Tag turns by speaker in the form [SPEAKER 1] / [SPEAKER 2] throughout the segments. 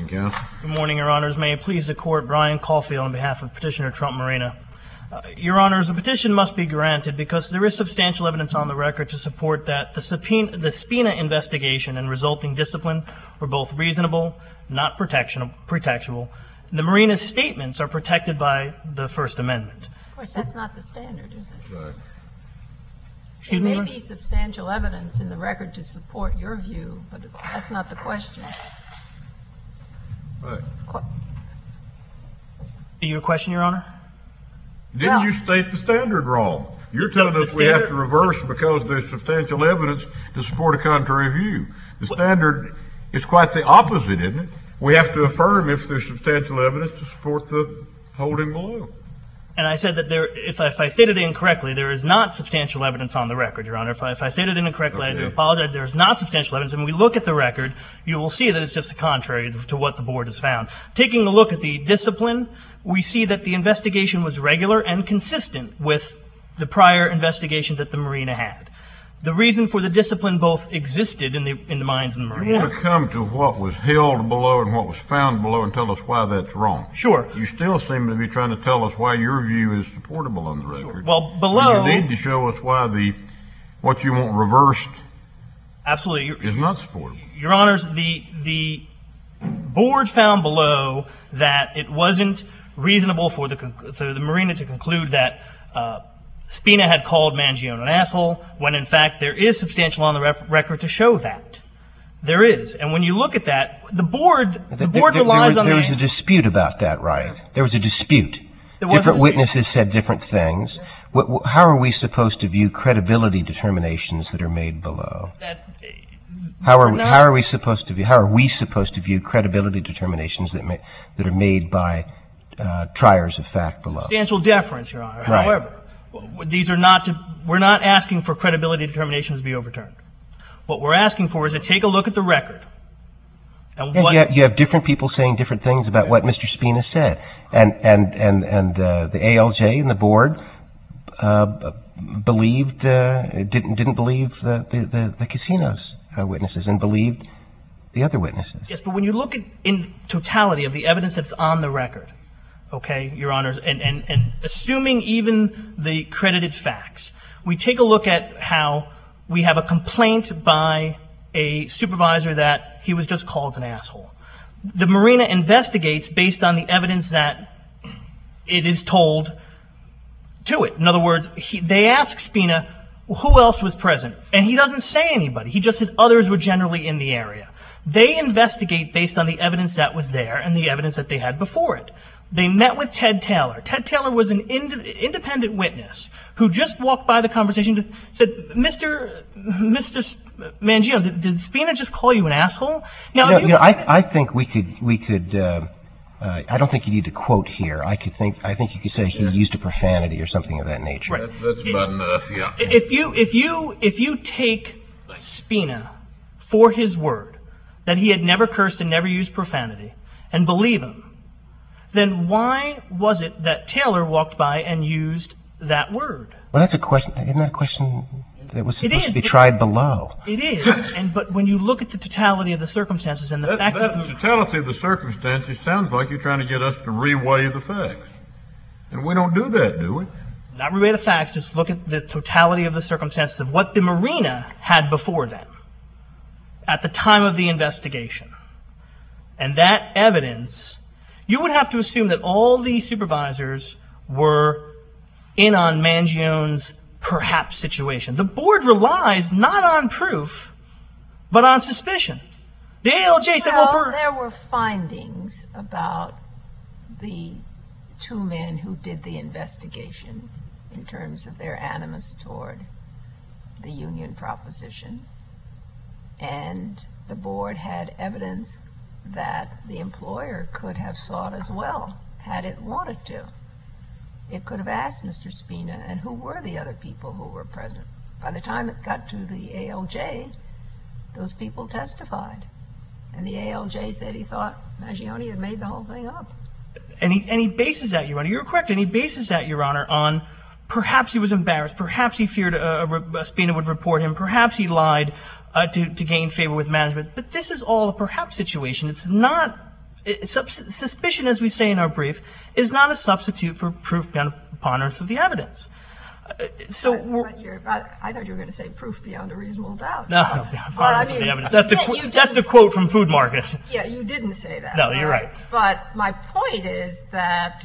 [SPEAKER 1] morning, counsel.
[SPEAKER 2] Good morning, Your Honors. May it please the Court, Brian Caulfield on behalf of Petitioner Trump Marina. Your Honors, the petition must be granted because there is substantial evidence on the record to support that the Spina investigation and resulting discipline were both reasonable, not protectable. The Marina's statements are protected by the First Amendment.
[SPEAKER 3] Of course, that's not the standard, is it?
[SPEAKER 1] Right.
[SPEAKER 3] There may be substantial evidence in the record to support your view, but that's not the question.
[SPEAKER 1] Right.
[SPEAKER 2] Your question, Your Honor?
[SPEAKER 1] Didn't you state the standard wrong? You're telling us we have to reverse because there's substantial evidence to support a contrary view. The standard is quite the opposite, isn't it? We have to affirm if there's substantial evidence to support the holding below.
[SPEAKER 2] And I said that if I stated it incorrectly, there is not substantial evidence on the record, Your Honor. If I stated it incorrectly, I do apologize. There is not substantial evidence. And when we look at the record, you will see that it's just the contrary to what the Board has found. Taking a look at the discipline, we see that the investigation was regular and consistent with the prior investigations that the Marina had. The reason for the discipline both existed in the minds of the Marina.
[SPEAKER 1] You want to come to what was held below and what was found below and tell us why that's wrong.
[SPEAKER 2] Sure.
[SPEAKER 1] You still seem to be trying to tell us why your view is supportable on the record.
[SPEAKER 2] Sure. Well, below.
[SPEAKER 1] You need to show us why what you want reversed.
[SPEAKER 2] Absolutely.
[SPEAKER 1] Is not supportable.
[SPEAKER 2] Your Honors, the Board found below that it wasn't reasonable for the Marina to conclude that Spina had called Mangione an asshole, when in fact there is substantial on the record to show that. There is. And when you look at that, the Board relies on the...
[SPEAKER 4] There was a dispute about that, right? There was a dispute. Different witnesses said different things. How are we supposed to view credibility determinations that are made below? How are we supposed to view credibility determinations that are made by triers of fact below?
[SPEAKER 2] Substantial deference, Your Honor.
[SPEAKER 4] Right.
[SPEAKER 2] However, we're not asking for credibility determinations to be overturned. What we're asking for is to take a look at the record. And
[SPEAKER 4] you have different people saying different things about what Mr. Spina said. And the ALJ and the Board didn't believe the casino's witnesses and believed the other witnesses.
[SPEAKER 2] Yes, but when you look at in totality of the evidence that's on the record, okay, Your Honors, and assuming even the credited facts, we take a look at how we have a complaint by a supervisor that he was just called an asshole. The Marina investigates based on the evidence that it is told to it. In other words, they ask Spina, who else was present? And he doesn't say anybody. He just said others were generally in the area. They investigate based on the evidence that was there and the evidence that they had before it. They met with Ted Taylor. Ted Taylor was an independent witness who just walked by the conversation and said, Mr. Mangione, did Spina just call you an asshole? Now,
[SPEAKER 4] I think we could I don't think you need to quote here. I think you could say he used a profanity or something of that nature.
[SPEAKER 2] Right.
[SPEAKER 1] That's about enough, yeah.
[SPEAKER 2] If you take Spina for his word that he had never cursed and never used profanity and believe him, then why was it that Taylor walked by and used that word?
[SPEAKER 4] Well, that's a question. Isn't that a question that was supposed to be tried below?
[SPEAKER 2] It is. But when you look at the totality of the circumstances and the fact that
[SPEAKER 1] the totality of the circumstances sounds like you're trying to get us to reweigh the facts. And we don't do that, do we?
[SPEAKER 2] Not reweigh the facts, just look at the totality of the circumstances of what the Marina had before them at the time of the investigation. And that evidence, you would have to assume that all these supervisors were in on Mangione's perhaps situation. The Board relies not on proof, but on suspicion. The ALJ said, well,
[SPEAKER 3] there were findings about the two men who did the investigation in terms of their animus toward the union proposition. And the Board had evidence that the employer could have sought as well, had it wanted to. It could have asked Mr. Spina, and who were the other people who were present? By the time it got to the ALJ, those people testified. And the ALJ said he thought Mangione had made the whole thing up.
[SPEAKER 2] And he bases that, Your Honor. You're correct. And he bases that, Your Honor, on perhaps he was embarrassed. Perhaps he feared Spina would report him. Perhaps he lied to gain favor with management. But this is all a perhaps situation. It's not Suspicion, as we say in our brief, is not a substitute for proof beyond preponderance of the evidence.
[SPEAKER 3] I thought you were going to say proof beyond a reasonable doubt.
[SPEAKER 2] No, beyond preponderance of the evidence. That's the quote from Food Market.
[SPEAKER 3] Yeah, you didn't say that.
[SPEAKER 2] No, you're right.
[SPEAKER 3] But my point is that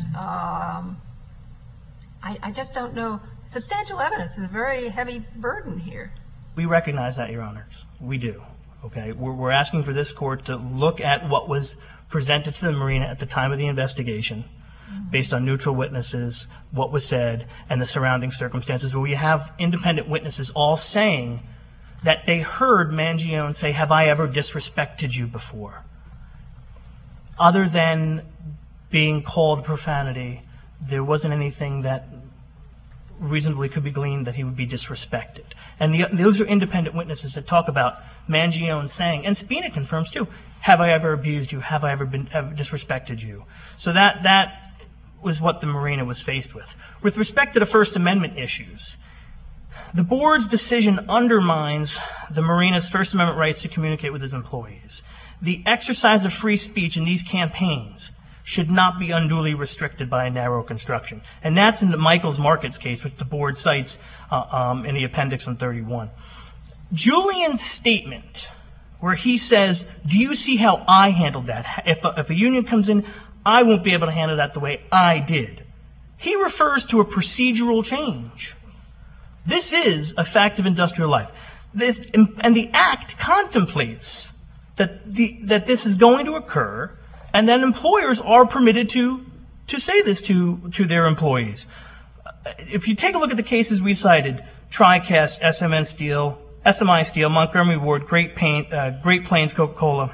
[SPEAKER 3] I just don't know. Substantial evidence is a very heavy burden here.
[SPEAKER 2] We recognize that, Your Honors. We do. Okay, we're asking for this court to look at what was presented to the marina at the time of the investigation, based on neutral witnesses, what was said, and the surrounding circumstances, where we have independent witnesses all saying that they heard Mangione say, "Have I ever disrespected you before?" Other than being called profanity, there wasn't anything that reasonably could be gleaned that he would be disrespected. And those are independent witnesses that talk about Mangione saying, and Spina confirms too, "Have I ever abused you? Have I ever disrespected you?" So that was what the marina was faced with. With respect to the First Amendment issues, the board's decision undermines the marina's First Amendment rights to communicate with its employees. The exercise of free speech in these campaigns should not be unduly restricted by a narrow construction. And that's in the Michaels Markets case, which the board cites in the appendix on 31. Julian's statement, where he says, "Do you see how I handled that? If a union comes in, I won't be able to handle that the way I did." He refers to a procedural change. This is a fact of industrial life. And the Act contemplates that this is going to occur, and then employers are permitted to say this to their employees. If you take a look at the cases we cited, TriCast, SMI Steel, Montgomery Ward, Great Plains Coca-Cola,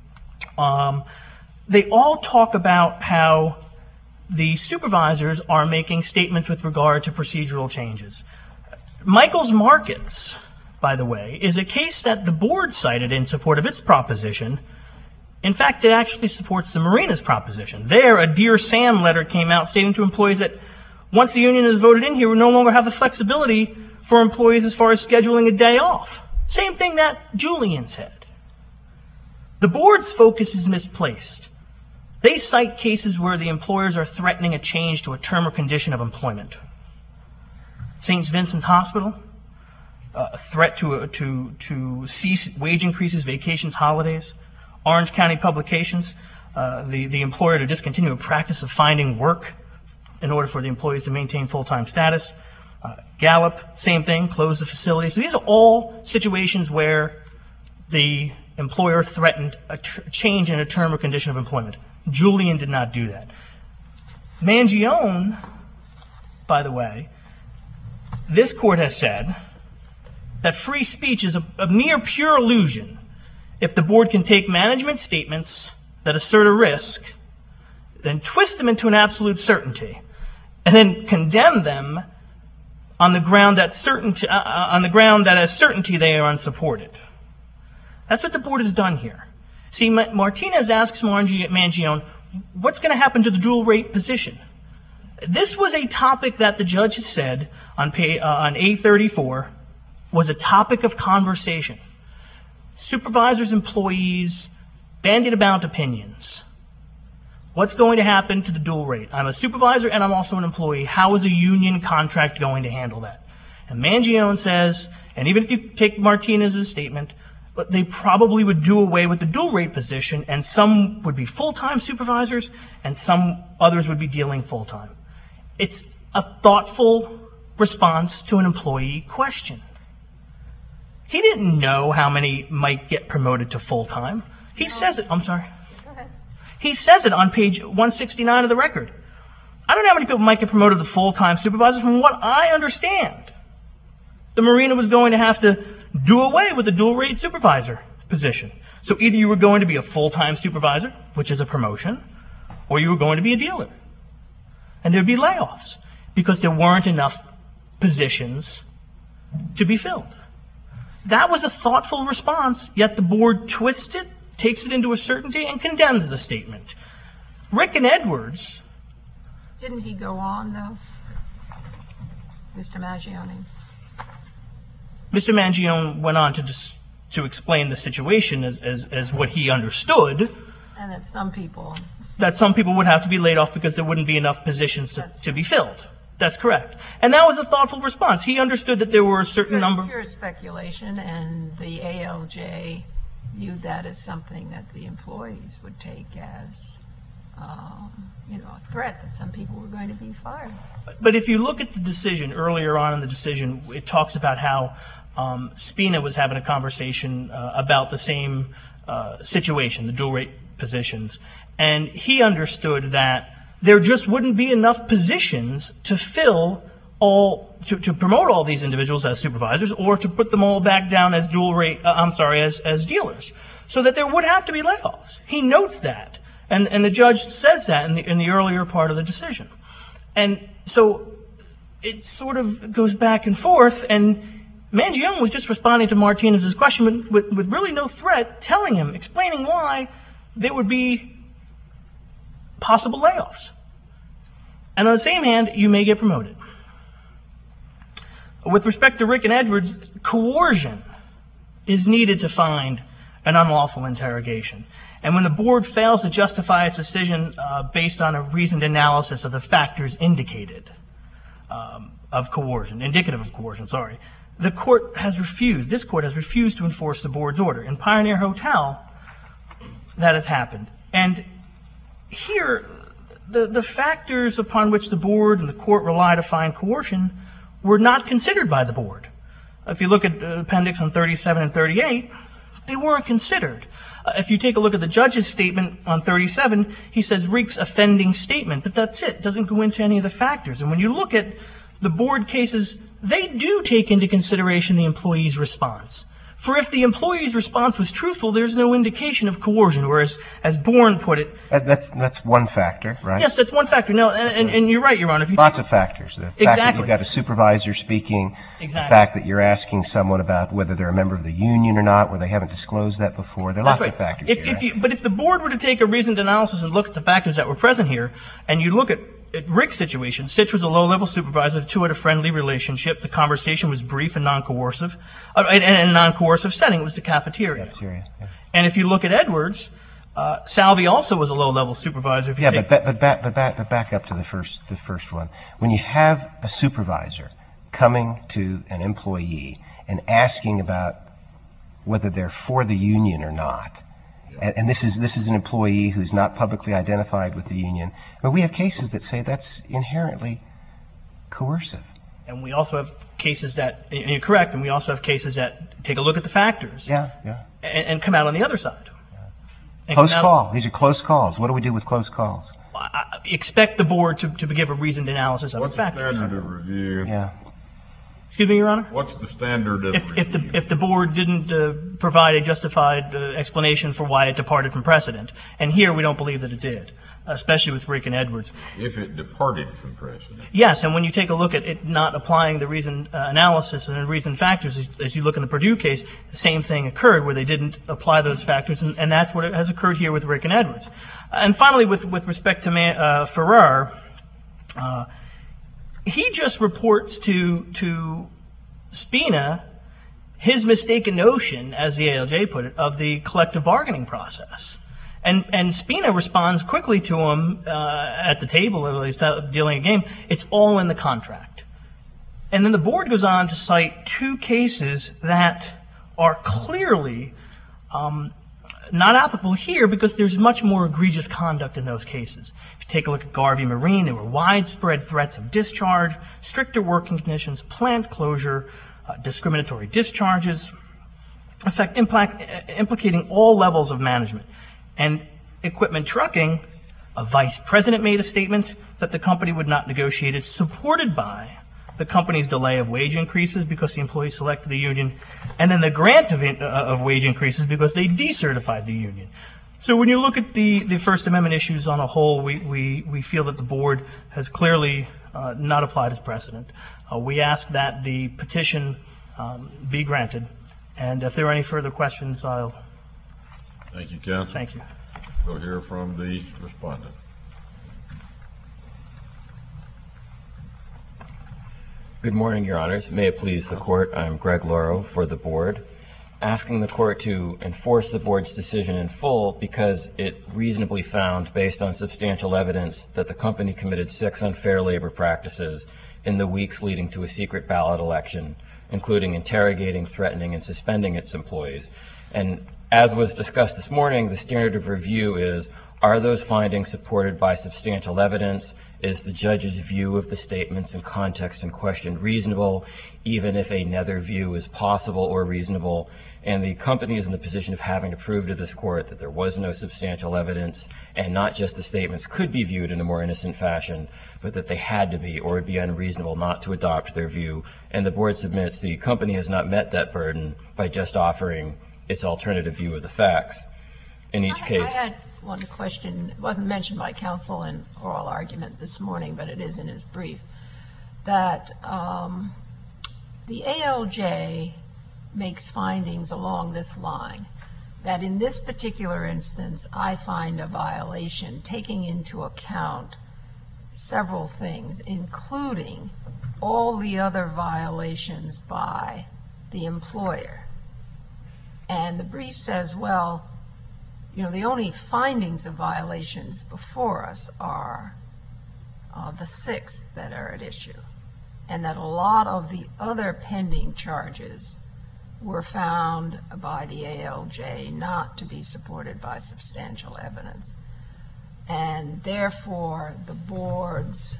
[SPEAKER 2] they all talk about how the supervisors are making statements with regard to procedural changes. Michaels Markets, by the way, is a case that the board cited in support of its proposition. In fact, it actually supports the marina's proposition. There, a Dear Sam letter came out stating to employees that once the union is voted in here, we no longer have the flexibility for employees as far as scheduling a day off. Same thing that Julian said. The board's focus is misplaced. They cite cases where the employers are threatening a change to a term or condition of employment. St. Vincent Hospital, a threat to cease wage increases, vacations, holidays. Orange County Publications, the employer to discontinue a practice of finding work in order for the employees to maintain full-time status. Gallup, same thing, close the facility. So these are all situations where the employer threatened a change in a term or condition of employment. Julian did not do that. Mangione, by the way, this court has said that free speech is a mere pure illusion if the board can take management statements that assert a risk, then twist them into an absolute certainty, and then condemn them on the ground that as certainty they are unsupported. That's what the board has done here. See, Martinez asks Mangione, what's going to happen to the dual rate position? This was a topic that the judge has said on A34 was a topic of conversation. Supervisors, employees, bandied about opinions. What's going to happen to the dual rate? I'm a supervisor and I'm also an employee. How is a union contract going to handle that? And Mangione says, and even if you take Martinez's statement, they probably would do away with the dual rate position, and some would be full-time supervisors and some others would be dealing full-time. It's a thoughtful response to an employee question. He didn't know how many might get promoted to full-time. He says it. I'm sorry.
[SPEAKER 3] Go ahead.
[SPEAKER 2] He says it on page 169 of the record. I don't know how many people might get promoted to full-time supervisors. From what I understand, the marina was going to have to do away with the dual-rate supervisor position. So either you were going to be a full-time supervisor, which is a promotion, or you were going to be a dealer. And there'd be layoffs because there weren't enough positions to be filled. That was a thoughtful response, yet the board twists it, takes it into a certainty, and condemns the statement. Rick and Edwards...
[SPEAKER 3] Didn't he go on, though, Mr. Mangione?
[SPEAKER 2] Mr. Mangione went on to explain the situation as what he understood.
[SPEAKER 3] And that some people
[SPEAKER 2] would have to be laid off because there wouldn't be enough positions to be filled. That's correct. And that was a thoughtful response. He understood that there were a certain number.
[SPEAKER 3] Pure speculation, and the ALJ viewed that as something that the employees would take as, a threat that some people were going to be fired.
[SPEAKER 2] But if you look at the decision, earlier on in the decision, it talks about how Spina was having a conversation about the same situation, the dual rate positions, and he understood that there just wouldn't be enough positions to fill to promote all these individuals as supervisors, or to put them all back down as as dealers, so that there would have to be layoffs. He notes that, and the judge says that in the earlier part of the decision. And so it sort of goes back and forth, and Mangione was just responding to Martinez's question with really no threat, explaining why there would be possible layoffs. And on the same hand, you may get promoted. With respect to Rick and Edwards, coercion is needed to find an unlawful interrogation. And when the board fails to justify its decision based on a reasoned analysis of the factors indicated of coercion, indicative of coercion, this court has refused to enforce the board's order. In Pioneer Hotel, that has happened. And here, the factors upon which the board and the court rely to find coercion were not considered by the board. If you look at the appendix on 37 and 38, they weren't considered. If you take a look at the judge's statement on 37, he says Rick's offending statement, but that's it. It doesn't go into any of the factors. And when you look at the board cases, they do take into consideration the employee's response. For if the employee's response was truthful, there's no indication of coercion, whereas, as Bourne put it...
[SPEAKER 4] That's one factor, right?
[SPEAKER 2] Yes, that's one factor. No, and you're right, Your Honor.
[SPEAKER 4] Lots of factors. The fact that you've got a supervisor speaking, the fact that you're asking someone about whether they're a member of the union or not, where they haven't disclosed that before. There are lots of factors here.
[SPEAKER 2] But if the board were to take a reasoned analysis and look at the factors that were present here, and you look at Rick's situation, Sitch was a low-level supervisor, the two had a friendly relationship, the conversation was brief and non-coercive, in a non-coercive setting, it was the cafeteria. Yeah. And if you look at Edwards, Salvi also was a low-level supervisor.
[SPEAKER 4] But back up to the first one. When you have a supervisor coming to an employee and asking about whether they're for the union or not, and this is an employee who's not publicly identified with the union, but we have cases that say that's inherently coercive.
[SPEAKER 2] And we also have cases that, and you're correct, and we also have cases that take a look at the factors and come out on the other side.
[SPEAKER 4] Close call. These are close calls. What do we do with close calls?
[SPEAKER 2] I expect the board to give a reasoned analysis of its factors.
[SPEAKER 1] What's the standard of review?
[SPEAKER 4] Yeah.
[SPEAKER 2] Excuse me, Your Honor?
[SPEAKER 1] What's the standard of review?
[SPEAKER 2] If the board didn't provide a justified explanation for why it departed from precedent, and here we don't believe that it did, especially with Rick and Edwards.
[SPEAKER 1] If it departed from precedent.
[SPEAKER 2] Yes, and when you take a look at it not applying the reasoned analysis and the reasoned factors, as you look in the Purdue case, the same thing occurred where they didn't apply those factors, and that's what has occurred here with Rick and Edwards. And finally, with respect to Farrar, he just reports to Spina his mistaken notion, as the ALJ put it, of the collective bargaining process. And Spina responds quickly to him at the table, while he's dealing a game, it's all in the contract. And then the board goes on to cite two cases that are clearly not applicable here because there's much more egregious conduct in those cases. If you take a look at Garvey Marine, there were widespread threats of discharge, stricter working conditions, plant closure, discriminatory discharges, implicating all levels of management. And Equipment Trucking, a vice president made a statement that the company would not negotiate it, supported by the company's delay of wage increases because the employees selected the union, and then the grant of wage increases because they decertified the union. So when you look at the First Amendment issues on a whole, we feel that the board has clearly not applied its precedent. We ask that the petition be granted. And if there are any further questions, I'll...
[SPEAKER 1] Thank you, counsel.
[SPEAKER 2] Thank you.
[SPEAKER 1] We'll hear from the respondent.
[SPEAKER 5] Good morning, Your Honors. May it please the Court, I'm Greg Lauro for the Board. asking the court to enforce the board's decision in full because it reasonably found, based on substantial evidence, that the company committed 6 unfair labor practices in the weeks leading to a secret ballot election, including interrogating, threatening, and suspending its employees. And as was discussed this morning, the standard of review is, are those findings supported by substantial evidence? Is the judge's view of the statements and context in question reasonable, even if another view is possible or reasonable? And the company is in the position of having to prove to this court that there was no substantial evidence, and not just the statements could be viewed in a more innocent fashion, but that they had to be, or it would be unreasonable not to adopt their view. And the board submits the company has not met that burden by just offering its alternative view of the facts. In each case,
[SPEAKER 3] I had one question. It wasn't mentioned by counsel in oral argument this morning, but it is in his brief, that the ALJ makes findings along this line, that in this particular instance, I find a violation taking into account several things, including all the other violations by the employer. And the brief says, well, you know, the only findings of violations before us are the 6 that are at issue, and that a lot of the other pending charges were found by the ALJ not to be supported by substantial evidence. And therefore, the board's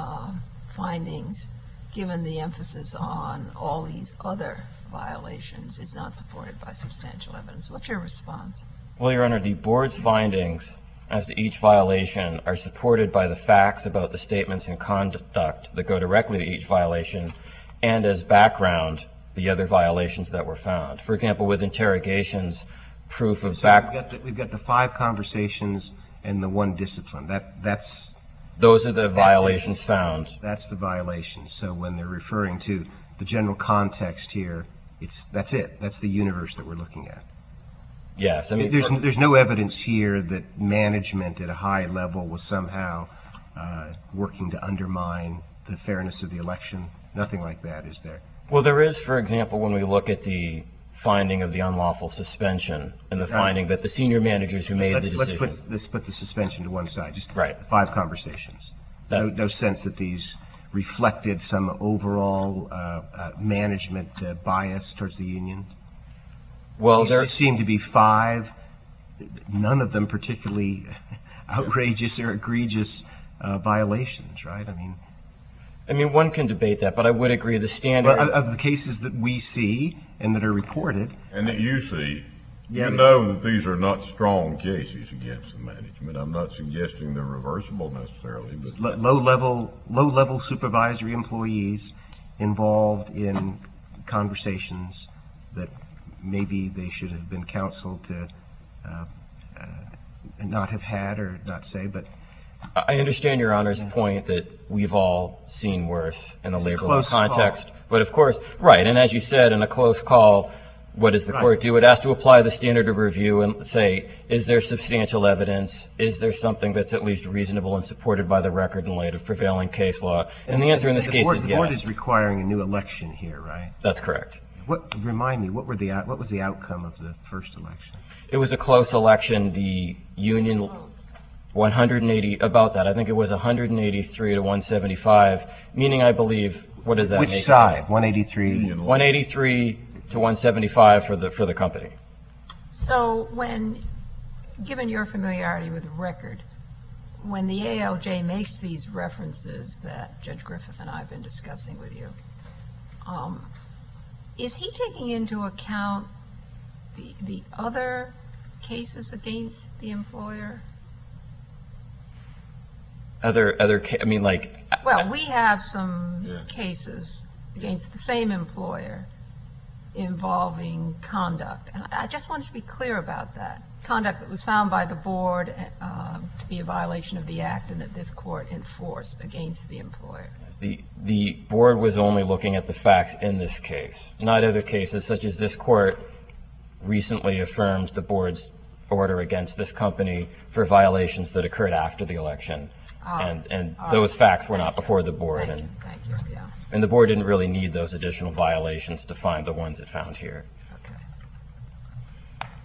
[SPEAKER 3] findings, given the emphasis on all these other violations, is not supported by substantial evidence. What's your response?
[SPEAKER 5] Well, Your Honor, the board's findings as to each violation are supported by the facts about the statements and conduct that go directly to each violation, and as background, the other violations that were found. For example, with interrogations, proof of
[SPEAKER 4] We've got the 5 conversations and the 1 discipline.
[SPEAKER 5] Those are the violations found.
[SPEAKER 4] That's the violation. So when they're referring to the general context here, that's it. That's the universe that we're looking at.
[SPEAKER 5] Yes. I mean,
[SPEAKER 4] there's no evidence here that management at a high level was somehow working to undermine the fairness of the election. Nothing like that, is there?
[SPEAKER 5] Well, there is, for example, when we look at the finding of the unlawful suspension and the finding that the senior managers who made the decision.
[SPEAKER 4] Let's put the suspension to one side. Just
[SPEAKER 5] right.
[SPEAKER 4] 5 conversations. No sense that these reflected some overall management bias towards the union?
[SPEAKER 5] Well,
[SPEAKER 4] there seem to be 5, none of them particularly outrageous or egregious violations, right? I mean,
[SPEAKER 5] one can debate that, but I would agree the standard
[SPEAKER 4] of the cases that we see and that are reported,
[SPEAKER 1] and that you see, you know that these are not strong cases against the management. I'm not suggesting they're reversible necessarily, but
[SPEAKER 4] low-level supervisory employees involved in conversations that maybe they should have been counseled to not have had or not say, but
[SPEAKER 5] I understand Your Honor's point that we've all seen worse in a labor law context. But of course, right, and as you said, in a close call, what does the court do? It has to apply the standard of review and say, is there substantial evidence? Is there something that's at least reasonable and supported by the record in light of prevailing case law? And the answer in this case is yes.
[SPEAKER 4] The board is requiring a new election here, right?
[SPEAKER 5] That's correct.
[SPEAKER 4] Remind me, what was the outcome of the first election?
[SPEAKER 5] It was a close election. The union 180, about that. I think it was 183 to 175, meaning I believe, what does that make?
[SPEAKER 4] Which side? 183?
[SPEAKER 5] 183 to 175 for the company.
[SPEAKER 3] So given your familiarity with the record, when the ALJ makes these references that Judge Griffith and I have been discussing with you, is he taking into account the other cases against the employer? Well, we have some cases against the same employer involving conduct. And I just want to be clear about that. Conduct that was found by the board to be a violation of the act and that this court enforced against the employer.
[SPEAKER 5] The board was only looking at the facts in this case, not other cases such as this court recently affirmed the board's order against this company for violations that occurred after the election. And those facts were not before the board.
[SPEAKER 3] Thank you.
[SPEAKER 5] And the board didn't really need those additional violations to find the ones it found here.
[SPEAKER 3] Okay.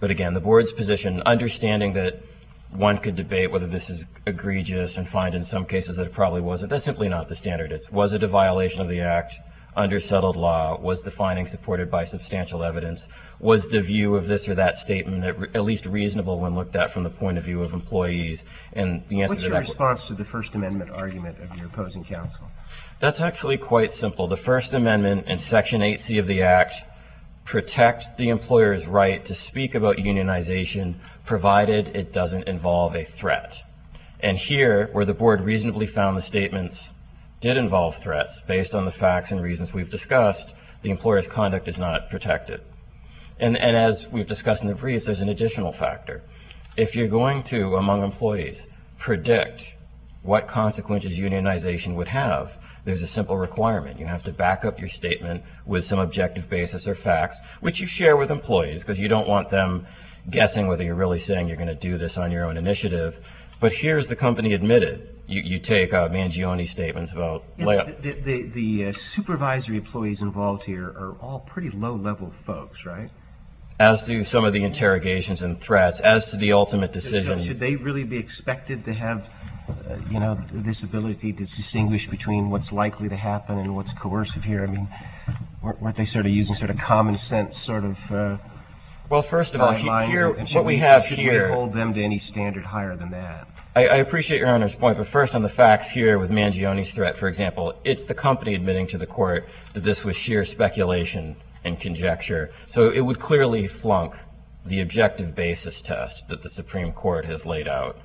[SPEAKER 5] But again, the board's position, understanding that one could debate whether this is egregious and find in some cases that it probably wasn't, that's simply not the standard. It's, was it a violation of the Act under settled law? Was the finding supported by substantial evidence? Was the view of this or that statement at least reasonable when looked at from the point of view of employees? And the answer
[SPEAKER 4] What's
[SPEAKER 5] to
[SPEAKER 4] your
[SPEAKER 5] that
[SPEAKER 4] response to the First Amendment argument of your opposing counsel?
[SPEAKER 5] That's actually quite simple. The First Amendment and Section 8C of the Act protect the employer's right to speak about unionization provided it doesn't involve a threat. And here, where the board reasonably found the statements did involve threats based on the facts and reasons we've discussed, the employer's conduct is not protected. And as we've discussed in the briefs, there's an additional factor. If you're going to, among employees, predict what consequences unionization would have, there's a simple requirement. You have to back up your statement with some objective basis or facts, which you share with employees because you don't want them guessing whether you're really saying you're going to do this on your own initiative. But here's the company admitted. You take Mangione's statements about layoff.
[SPEAKER 4] The supervisory employees involved here are all pretty low-level folks, right?
[SPEAKER 5] As to some of the interrogations and threats, as to the ultimate decision.
[SPEAKER 4] Should they really be expected to have, this ability to distinguish between what's likely to happen and what's coercive here? I mean, weren't they sort of using sort of common sense sort of
[SPEAKER 5] well, first of all, here, what we
[SPEAKER 4] have
[SPEAKER 5] here...
[SPEAKER 4] Should we hold them to any standard higher than that?
[SPEAKER 5] I appreciate Your Honor's point, but first on the facts here with Mangione's threat, for example, it's the company admitting to the court that this was sheer speculation and conjecture. So it would clearly flunk the objective basis test that the Supreme Court has laid out.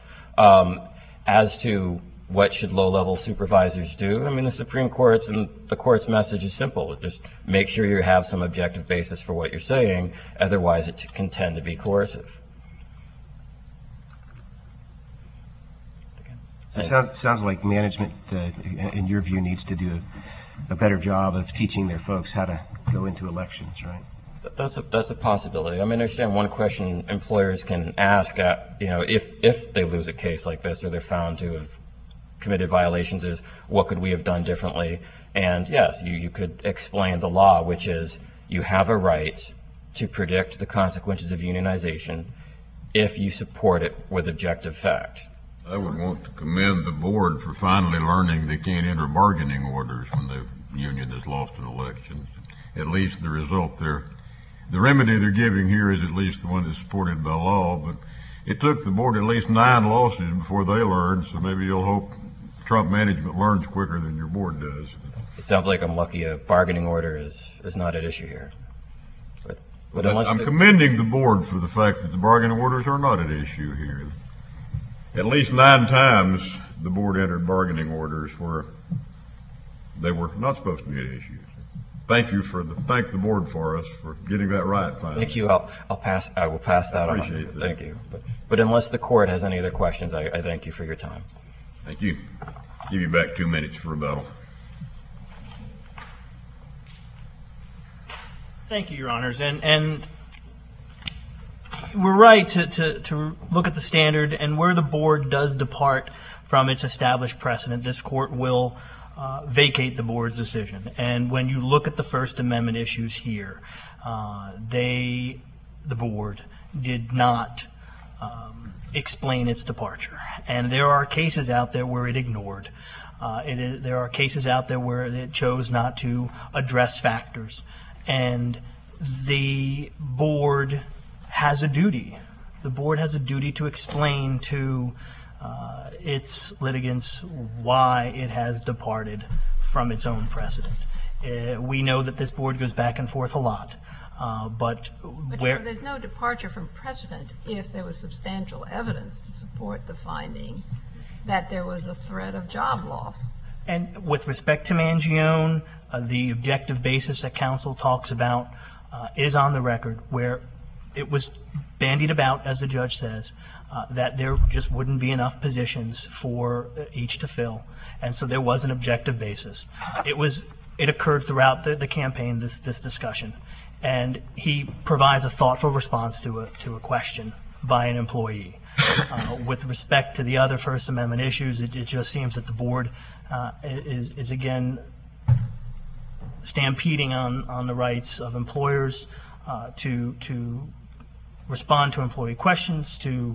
[SPEAKER 5] As to what should low-level supervisors do, I mean, the Supreme Court's and the court's message is simple. Just make sure you have some objective basis for what you're saying, otherwise it can tend to be coercive.
[SPEAKER 4] It sounds like management, in your view, needs to do a better job of teaching their folks how to go into elections, right?
[SPEAKER 5] That's a possibility. I mean, I understand one question employers can ask, if they lose a case like this or they're found to have committed violations, is what could we have done differently? And yes, you could explain the law, which is you have a right to predict the consequences of unionization if you support it with objective fact.
[SPEAKER 1] I would want to commend the board for finally learning they can't enter bargaining orders when the union has lost an election. At least the result there, the remedy they're giving here is at least the one that's supported by law, but it took the board at least 9 lawsuits before they learned, so maybe you'll hope Trump management learns quicker than your board does.
[SPEAKER 5] It sounds like I'm lucky a bargaining order is not at issue here. But
[SPEAKER 1] I'm commending the board for the fact that the bargaining orders are not at issue here. At least 9 times the board entered bargaining orders where they were not supposed to be at issue. Thank the board for us for getting that right finally.
[SPEAKER 5] Thank you. I will pass that on.
[SPEAKER 1] Appreciate that.
[SPEAKER 5] Thank you. But unless the court has any other questions, I thank you for your time.
[SPEAKER 1] Thank you. Give you back 2 minutes for rebuttal.
[SPEAKER 2] Thank you, Your Honors. And we're right to look at the standard, and where the board does depart from its established precedent, this court will vacate the board's decision. And when you look at the First Amendment issues here, the board did not explain its departure. And there are cases out there where it ignored. There are cases out there where it chose not to address factors. And the board has a duty. The board has a duty to explain to its litigants why it has departed from its own precedent. We know that this board goes back and forth a lot, but where
[SPEAKER 3] there's no departure from precedent if there was substantial evidence to support the finding that there was a threat of job loss.
[SPEAKER 2] And with respect to Mangione, the objective basis that counsel talks about is on the record, where it was bandied about, as the judge says, that there just wouldn't be enough positions for each to fill. And so there was an objective basis. It occurred throughout the campaign, this discussion. And he provides a thoughtful response to a question by an employee. With respect to the other First Amendment issues, it just seems that the board is again stampeding on the rights of employers to respond to employee questions, to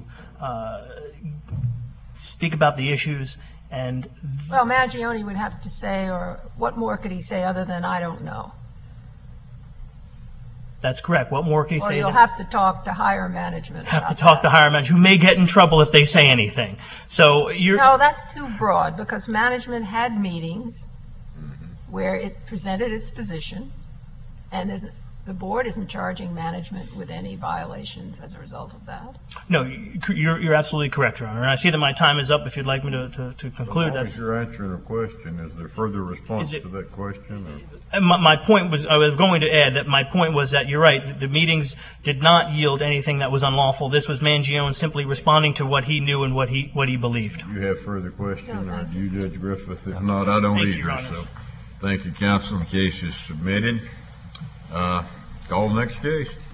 [SPEAKER 2] speak about the issues, and
[SPEAKER 3] Well, Mangione would have to say, or what more could he say other than, I don't know?
[SPEAKER 2] that's correct. What more can you
[SPEAKER 3] Or
[SPEAKER 2] say?
[SPEAKER 3] you'll have to talk to higher management
[SPEAKER 2] Have to
[SPEAKER 3] about
[SPEAKER 2] talk to
[SPEAKER 3] that.
[SPEAKER 2] higher management, who may get in trouble if they say anything. So you're,
[SPEAKER 3] No, that's too broad, because management had meetings where it presented its position, and the board isn't charging management with any violations as a result of that.
[SPEAKER 2] no, you're absolutely correct, Your Honor. And I see that my time is up. If you'd like me to conclude,
[SPEAKER 1] As long as
[SPEAKER 2] that's.
[SPEAKER 1] you're answering a question, is there further response
[SPEAKER 2] Is it-
[SPEAKER 1] to that question? or-
[SPEAKER 2] And my point was, I was going to add that my point was that you're right, the meetings did not yield anything that was unlawful. This was Mangione simply responding to what he knew and what he believed.
[SPEAKER 1] You have further question,
[SPEAKER 3] No,
[SPEAKER 1] or
[SPEAKER 3] thank
[SPEAKER 1] do you, Judge Griffith? If not, I don't
[SPEAKER 2] Thank you, Your
[SPEAKER 1] either,
[SPEAKER 2] Honor.
[SPEAKER 1] so. Thank you, counsel. The case is submitted. Call the next case.